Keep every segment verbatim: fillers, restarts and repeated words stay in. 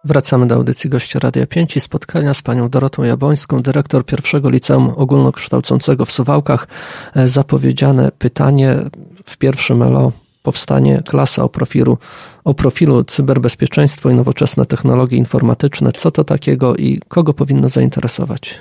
Wracamy do audycji Goście Radia pięć i spotkania z panią Dorotą Jabłońską, dyrektor pierwszego Liceum Ogólnokształcącego w Suwałkach. Zapowiedziane pytanie w pierwszym L O powstanie klasa o profilu, o profilu cyberbezpieczeństwo i nowoczesne technologie informatyczne. Co to takiego i kogo powinno zainteresować?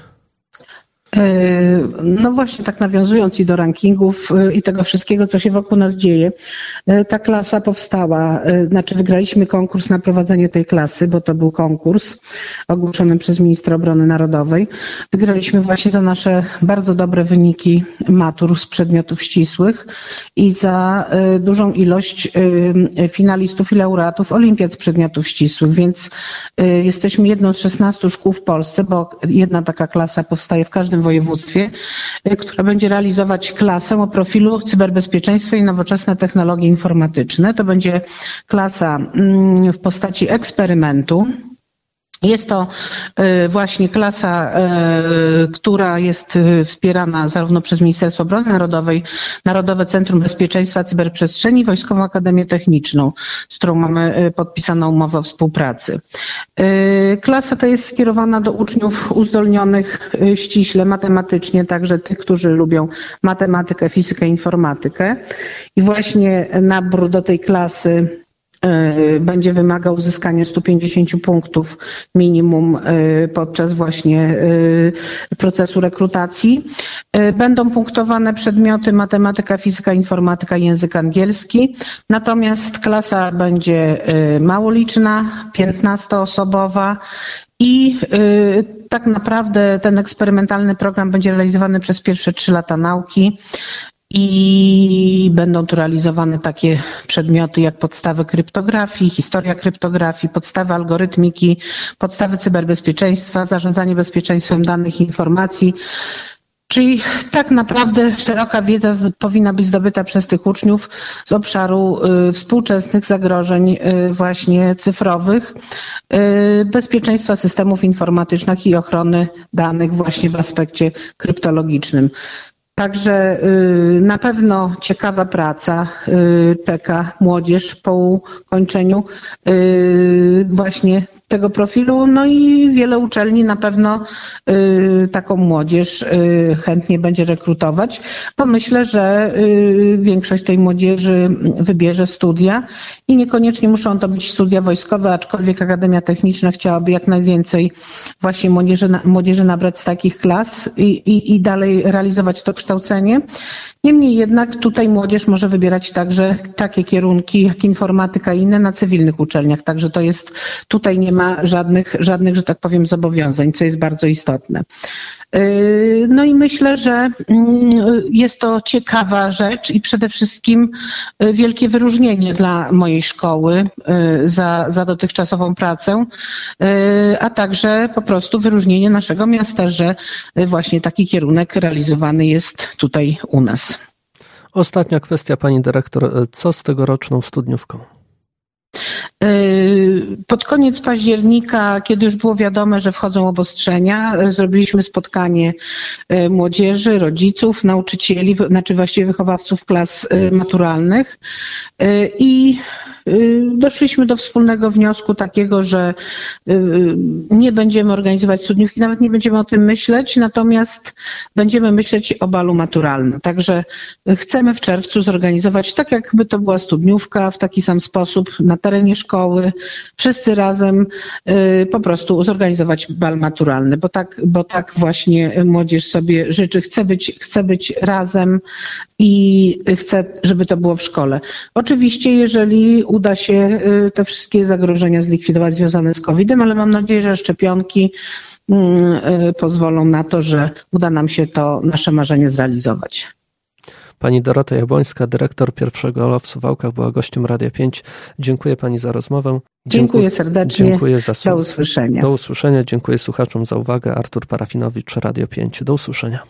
No właśnie, tak nawiązując i do rankingów i tego wszystkiego, co się wokół nas dzieje, ta klasa powstała, znaczy wygraliśmy konkurs na prowadzenie tej klasy, bo to był konkurs ogłoszony przez ministra obrony narodowej. Wygraliśmy właśnie za nasze bardzo dobre wyniki matur z przedmiotów ścisłych i za dużą ilość finalistów i laureatów olimpiad z przedmiotów ścisłych, więc jesteśmy jedną z szesnastu szkół w Polsce, bo jedna taka klasa powstaje w każdym województwie, która będzie realizować klasę o profilu cyberbezpieczeństwo i nowoczesne technologie informatyczne. To będzie klasa w postaci eksperymentu. Jest to właśnie klasa, która jest wspierana zarówno przez Ministerstwo Obrony Narodowej, Narodowe Centrum Bezpieczeństwa Cyberprzestrzeni i Wojskową Akademię Techniczną, z którą mamy podpisaną umowę o współpracy. Klasa ta jest skierowana do uczniów uzdolnionych ściśle matematycznie, także tych, którzy lubią matematykę, fizykę, informatykę. I właśnie nabór do tej klasy będzie wymagał uzyskania stu pięćdziesięciu punktów minimum podczas właśnie procesu rekrutacji. Będą punktowane przedmioty matematyka, fizyka, informatyka i język angielski. Natomiast klasa będzie małoliczna, piętnastoosobowa i tak naprawdę ten eksperymentalny program będzie realizowany przez pierwsze trzy lata nauki. I będą tu realizowane takie przedmioty jak podstawy kryptografii, historia kryptografii, podstawy algorytmiki, podstawy cyberbezpieczeństwa, zarządzanie bezpieczeństwem danych i informacji. Czyli tak naprawdę szeroka wiedza powinna być zdobyta przez tych uczniów z obszaru współczesnych zagrożeń właśnie cyfrowych, bezpieczeństwa systemów informatycznych i ochrony danych właśnie w aspekcie kryptologicznym. Także na pewno ciekawa praca czeka młodzież po ukończeniu właśnie tego profilu, no i wiele uczelni na pewno taką młodzież chętnie będzie rekrutować, bo myślę, że większość tej młodzieży wybierze studia i niekoniecznie muszą to być studia wojskowe, aczkolwiek Akademia Techniczna chciałaby jak najwięcej właśnie młodzieży, młodzieży nabrać z takich klas i, i, i dalej realizować to kształcenie. Niemniej jednak tutaj młodzież może wybierać także takie kierunki jak informatyka i inne na cywilnych uczelniach, także to jest, tutaj nie ma żadnych, żadnych, że tak powiem, zobowiązań, co jest bardzo istotne. No i myślę, że jest to ciekawa rzecz i przede wszystkim wielkie wyróżnienie dla mojej szkoły za, za dotychczasową pracę, a także po prostu wyróżnienie naszego miasta, że właśnie taki kierunek realizowany jest tutaj u nas. Ostatnia kwestia, pani dyrektor. Co z tegoroczną studniówką? Pod koniec października, kiedy już było wiadome, że wchodzą obostrzenia, zrobiliśmy spotkanie młodzieży, rodziców, nauczycieli, znaczy właściwie wychowawców klas maturalnych i doszliśmy do wspólnego wniosku takiego, że nie będziemy organizować studniówki, nawet nie będziemy o tym myśleć, natomiast będziemy myśleć o balu maturalnym. Także chcemy w czerwcu zorganizować, tak jakby to była studniówka, w taki sam sposób na terenie szkoły, wszyscy razem po prostu zorganizować bal maturalny, bo tak, bo tak właśnie młodzież sobie życzy, chce być, chce być razem i chce, żeby to było w szkole. Oczywiście, jeżeli uda się te wszystkie zagrożenia zlikwidować związane z kowidem, ale mam nadzieję, że szczepionki pozwolą na to, że uda nam się to nasze marzenie zrealizować. Pani Dorota Jabłońska, dyrektor pierwszego L O w Suwałkach, była gościem Radia pięć. Dziękuję pani za rozmowę. Dziękuję serdecznie. Dziękuję za słuch- Do usłyszenia. Do usłyszenia. Dziękuję słuchaczom za uwagę. Artur Parafinowicz, Radio pięć. Do usłyszenia.